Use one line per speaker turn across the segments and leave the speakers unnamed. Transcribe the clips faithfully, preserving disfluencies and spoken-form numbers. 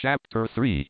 Chapter three.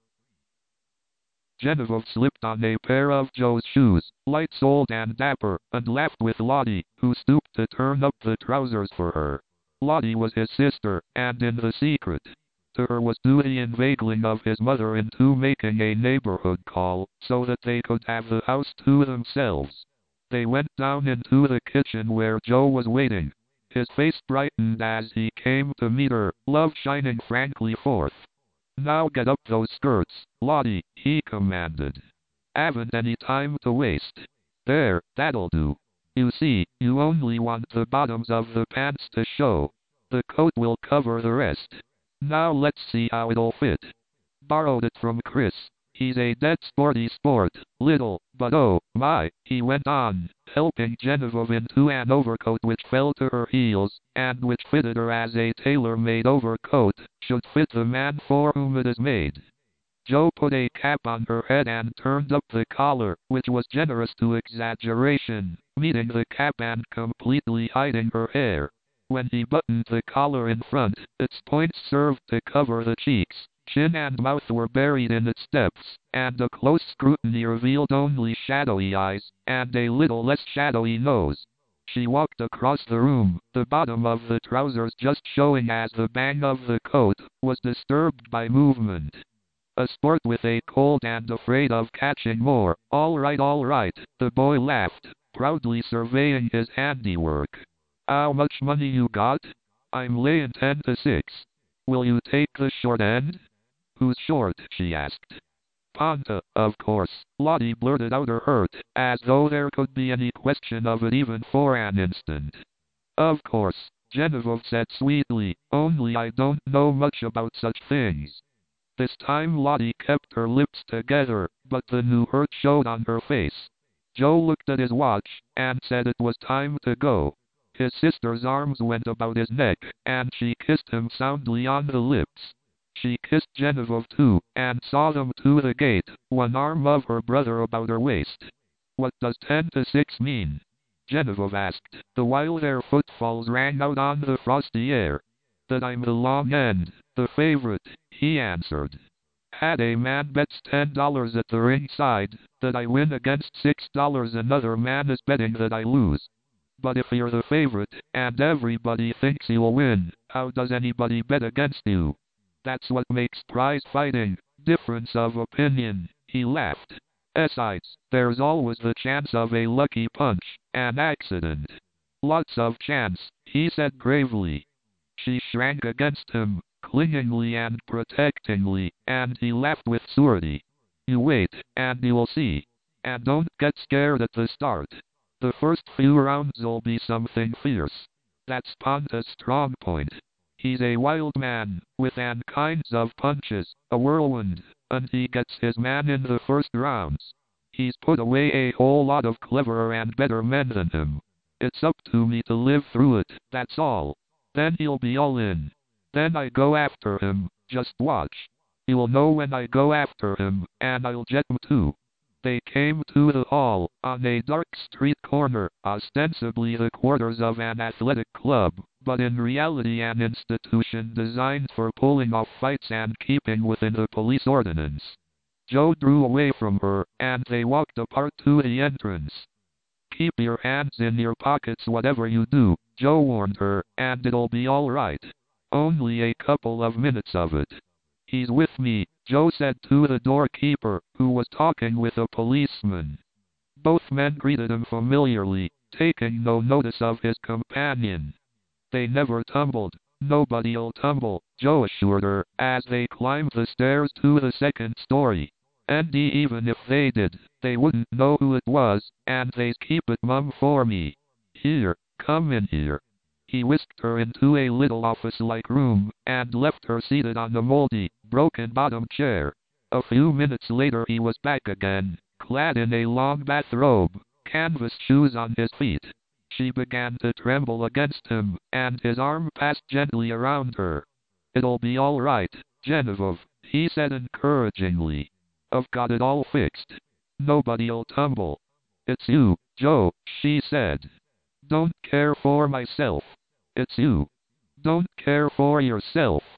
Genevieve slipped on a pair of Joe's shoes, light-soled and dapper, and laughed with Lottie, who stooped to turn up the trousers for her. Lottie was his sister, and in the secret, to her was due the inveigling of his mother into making a neighborhood call, so that they could have the house to themselves. They went down into the kitchen where Joe was waiting. His face brightened as he came to meet her, love shining frankly forth. "Now get up those skirts, Lottie," he commanded. "Haven't any time to waste. There, that'll do. You see, you only want the bottoms of the pants to show. The coat will cover the rest. Now let's see how it'll fit. Borrowed it from Chris. He's a dead sporty sport, little, but oh, my," he went on, helping Genevieve into an overcoat which fell to her heels, and which fitted her as a tailor-made overcoat should fit the man for whom it is made. Joe put a cap on her head and turned up the collar, which was generous to exaggeration, meeting the cap and completely hiding her hair. When he buttoned the collar in front, its points served to cover the cheeks. Chin and mouth were buried in its depths, and a close scrutiny revealed only shadowy eyes, and a little less shadowy nose. She walked across the room, the bottom of the trousers just showing as the bang of the coat was disturbed by movement. A sport with a cold and afraid of catching more. "All right, all right," the boy laughed, proudly surveying his handiwork. "How much money you got?" "I'm laying ten to six. Will you take the short end?" "Who's short?" she asked. "Ponta, of course," Lottie blurted out her hurt, as though there could be any question of it even for an instant. "Of course," Genevieve said sweetly, "only I don't know much about such things." This time Lottie kept her lips together, but the new hurt showed on her face. Joe looked at his watch, and said it was time to go. His sister's arms went about his neck, and she kissed him soundly on the lips. She kissed Genevieve too, and saw them to the gate, one arm of her brother about her waist. "What does ten to six mean?" Genevieve asked, the while their footfalls rang out on the frosty air. "That I'm the long end, the favorite," he answered. "Had a man bets ten dollars at the ringside, that I win against six dollars another man is betting that I lose. But if you're the favorite, and everybody thinks you'll win, how does anybody bet against you? That's what makes prize fighting, difference of opinion," he laughed. "Besides, there's always the chance of a lucky punch, an accident." "Lots of chance," he said gravely. She shrank against him, clingingly and protectingly, and he laughed with surety. "You wait, and you'll see. And don't get scared at the start. The first few rounds'll be something fierce. That's Ponta's strong point. He's a wild man, with an kinds of punches, a whirlwind, and he gets his man in the first rounds. He's put away a whole lot of cleverer and better men than him. It's up to me to live through it, that's all. Then he'll be all in. Then I go after him, just watch. You'll know when I go after him, and I'll get him too." They came to the hall, on a dark street corner, ostensibly the quarters of an athletic club, but in reality an institution designed for pulling off fights and keeping within the police ordinance. Joe drew away from her, and they walked apart to the entrance. "Keep your hands in your pockets whatever you do," Joe warned her, "and it'll be all right. Only a couple of minutes of it." "He's with me," Joe said to the doorkeeper, who was talking with a policeman. Both men greeted him familiarly, taking no notice of his companion. "They never tumbled. Nobody'll tumble," Joe assured her, as they climbed the stairs to the second story. "And even if they did, they wouldn't know who it was, and they'd keep it mum for me. Here, come in here." He whisked her into a little office-like room, and left her seated on a moldy, broken-bottom chair. A few minutes later he was back again, clad in a long bathrobe, canvas shoes on his feet. She began to tremble against him, and his arm passed gently around her. "It'll be all right, Genevieve," he said encouragingly. "I've got it all fixed. Nobody'll tumble." "It's you, Joe," she said. "Don't care for myself. It's you. Don't care for yourself."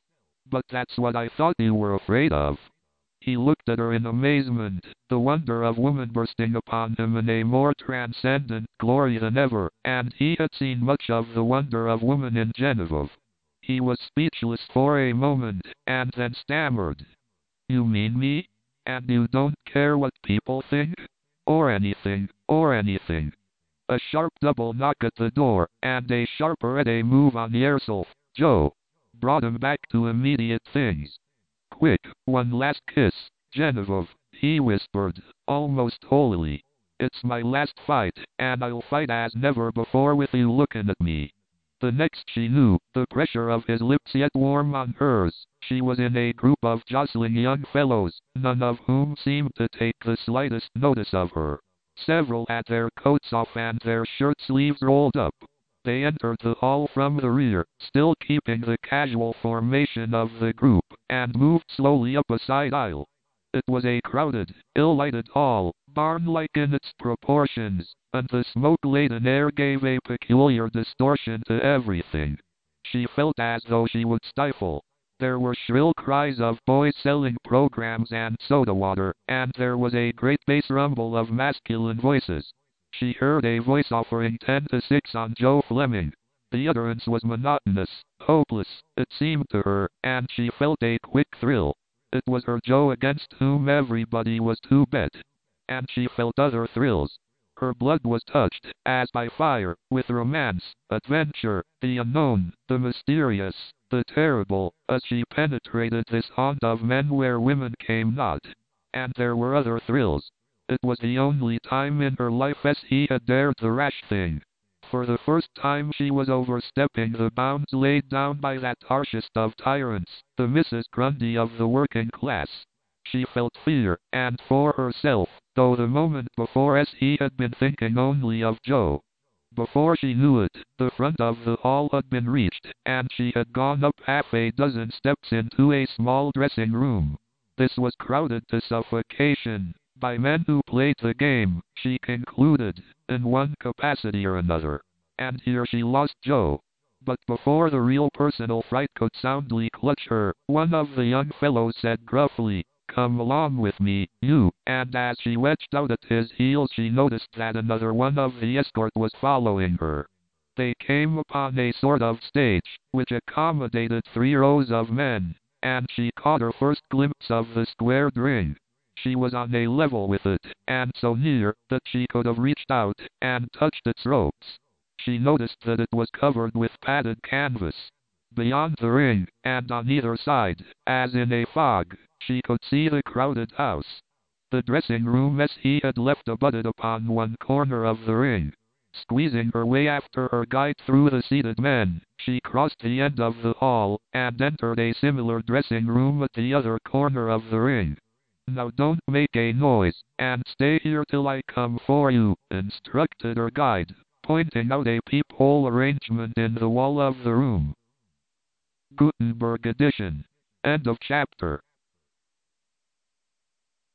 But that's what I thought you were afraid of. He looked at her in amazement, the wonder of woman bursting upon him in a more transcendent glory than ever, and he had seen much of the wonder of woman in Genevieve. He was speechless for a moment, and then stammered. You mean me? And you don't care what people think? Or anything, or anything. A sharp double knock at the door, and a sharper at a move on yourself, Joe, brought him back to immediate things. Quick, one last kiss, Genevieve, he whispered, almost holily. It's my last fight, and I'll fight as never before with you looking at me. The next she knew, the pressure of his lips yet warm on hers, she was in a group of jostling young fellows, none of whom seemed to take the slightest notice of her. Several had their coats off and their shirt sleeves rolled up. They entered the hall from the rear, still keeping the casual formation of the group, and moved slowly up a side aisle. It was a crowded, ill-lighted hall, barn-like in its proportions, and the smoke-laden air gave a peculiar distortion to everything. She felt as though she would stifle. There were shrill cries of boys selling programs and soda water, and there was a great bass rumble of masculine voices. She heard a voice offering ten to six on Joe Fleming. The utterance was monotonous, hopeless, it seemed to her, and she felt a quick thrill. It was her Joe against whom everybody was to bet. And she felt other thrills. Her blood was touched, as by fire, with romance, adventure, the unknown, the mysterious, the terrible, as she penetrated this haunt of men where women came not. And there were other thrills. It was the only time in her life as he had dared the rash thing. For the first time she was overstepping the bounds laid down by that harshest of tyrants, the Missus Grundy of the working class. She felt fear, and for herself, though the moment before as he had been thinking only of Joe. Before she knew it, the front of the hall had been reached, and she had gone up half a dozen steps into a small dressing room. This was crowded to suffocation by men who played the game, she concluded, in one capacity or another. And here she lost Joe. But before the real personal fright could soundly clutch her, one of the young fellows said gruffly, "Come along with me, you," and as she wedged out at his heels she noticed that another one of the escort was following her. They came upon a sort of stage, which accommodated three rows of men, and she caught her first glimpse of the squared ring. She was on a level with it, and so near that she could have reached out and touched its ropes. She noticed that it was covered with padded canvas. Beyond the ring, and on either side, as in a fog, she could see the crowded house. The dressing room as he had left abutted upon one corner of the ring. Squeezing her way after her guide through the seated men, she crossed the end of the hall, and entered a similar dressing room at the other corner of the ring. "Now don't make a noise, and stay here till I come for you," instructed her guide, pointing out a peephole arrangement in the wall of the room. Gutenberg edition. End of chapter.